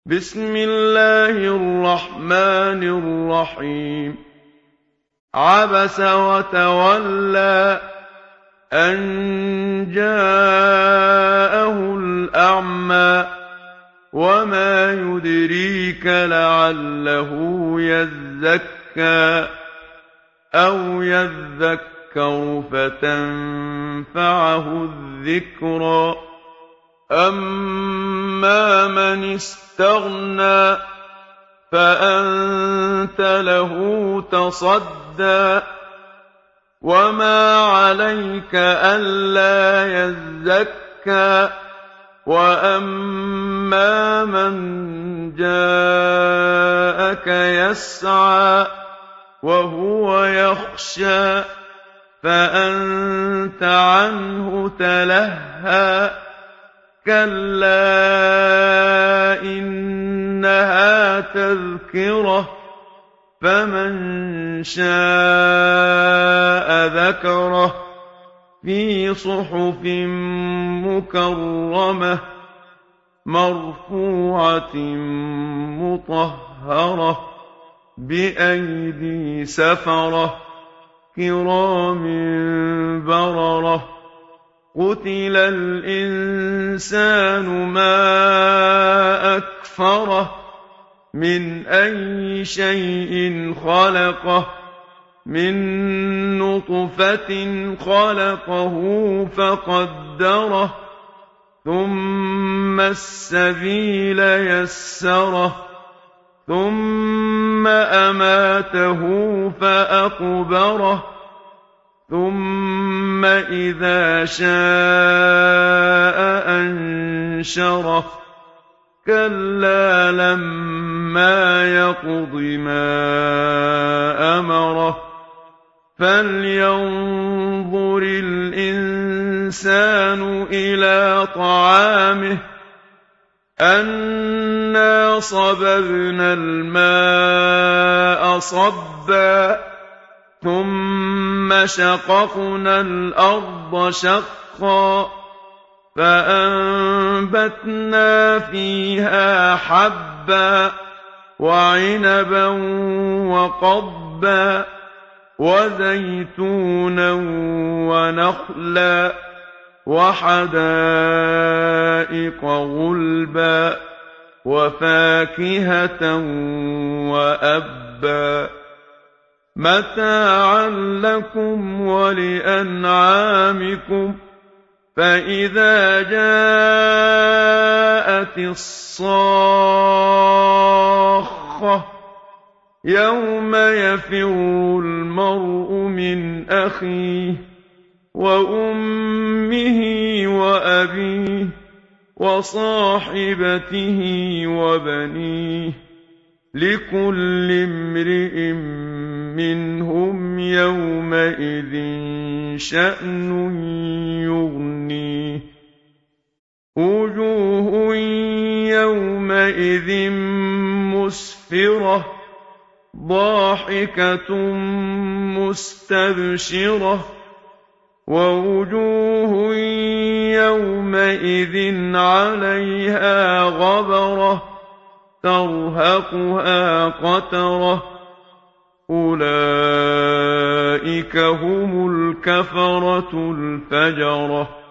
بسم الله الرحمن الرحيم. عبس وتولى أن جاءه الأعمى وما يدريك لعله يزكى أو يذكر فتنفعه الذكرى. أما من استغنى فأنت له تصدى وما عليك ألا يزكى. وأما من جاءك يسعى وهو يخشى فأنت عنه تلهى. كلا إنها تذكرة فمن شاء ذكره في صحف مكرمة مرفوعة مطهرة بأيدي سفرة كرام بررة. قتل الإنسان ما أكفره من أي شيء خلقه من نطفة خلقه فقدره ثم السبيل يسره ثم أماته فأقبره ثم إذا شاء أنشره. كلا لما يقض ما أمره. فلينظر الإنسان إلى طعامه أنا صببنا الماء صبا ثم شققنا الأرض شقا فأنبتنا فيها حبا وعنبا وقضبا وزيتونا ونخلا وحدائق غلبا وفاكهة وأبا متاعا لكم ولأنعامكم. فإذا جاءت الصاخة يوم يفر المرء من أخيه وأمه وأبيه وصاحبته وبنيه لكل امرئ منهم يومئذ شأن يغنيه. وجوه يومئذ مسفرة ضاحكة مستبشرة ووجوه يومئذ عليها غبرة ترهقها قترة. أولئك هم الكفرة الفجرة.